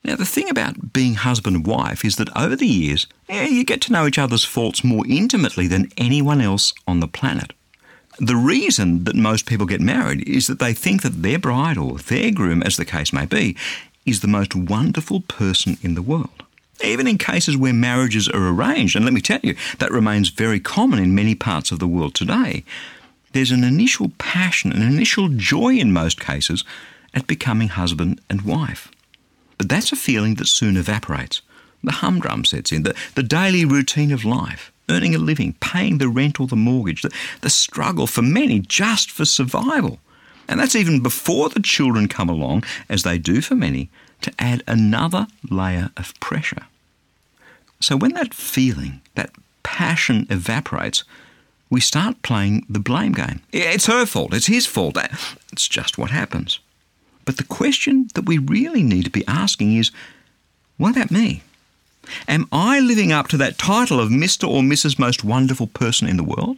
Now, the thing about being husband and wife is that over the years, you get to know each other's faults more intimately than anyone else on the planet. The reason that most people get married is that they think that their bride or their groom, as the case may be, is the most wonderful person in the world. Even in cases where marriages are arranged, and let me tell you, that remains very common in many parts of the world today, there's an initial passion, an initial joy in most cases at becoming husband and wife. But that's a feeling that soon evaporates. The humdrum sets in, the daily routine of life, earning a living, paying the rent or the mortgage, the struggle for many just for survival. And that's even before the children come along, as they do for many, to add another layer of pressure. So when that feeling, that passion evaporates, we start playing the blame game. It's her fault, it's his fault. It's just what happens. But the question that we really need to be asking is, what about me? Am I living up to that title of Mr. or Mrs. Most Wonderful Person in the World?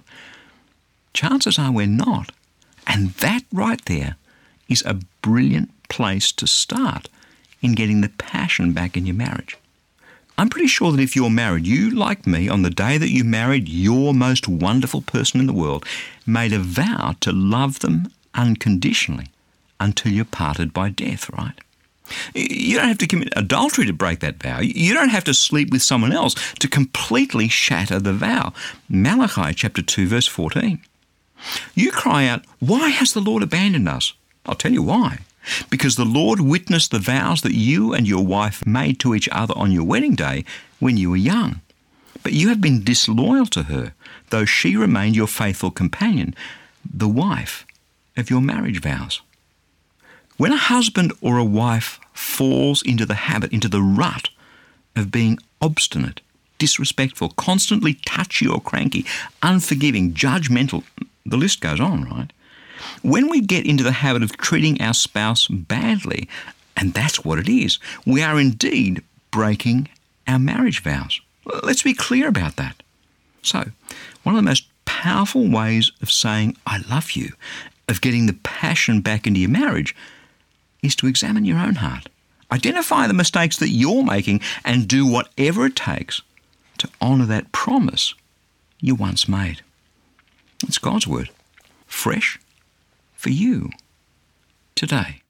Chances are we're not. And that right there is a brilliant place to start in getting the passion back in your marriage. I'm pretty sure that if you're married, you, like me, on the day that you married your most wonderful person in the world, made a vow to love them unconditionally until you're parted by death, right? You don't have to commit adultery to break that vow. You don't have to sleep with someone else to completely shatter the vow. Malachi chapter 2 verse 14. You cry out, "Why has the Lord abandoned us?" I'll tell you why. Because the Lord witnessed the vows that you and your wife made to each other on your wedding day when you were young. But you have been disloyal to her, though she remained your faithful companion, the wife of your marriage vows. When a husband or a wife falls into the habit, into the rut of being obstinate, disrespectful, constantly touchy or cranky, unforgiving, judgmental, the list goes on, right? When we get into the habit of treating our spouse badly, and that's what it is, we are indeed breaking our marriage vows. Let's be clear about that. So, one of the most powerful ways of saying, "I love you," of getting the passion back into your marriage, is to examine your own heart. Identify the mistakes that you're making and do whatever it takes to honour that promise you once made. It's God's word, fresh for you today.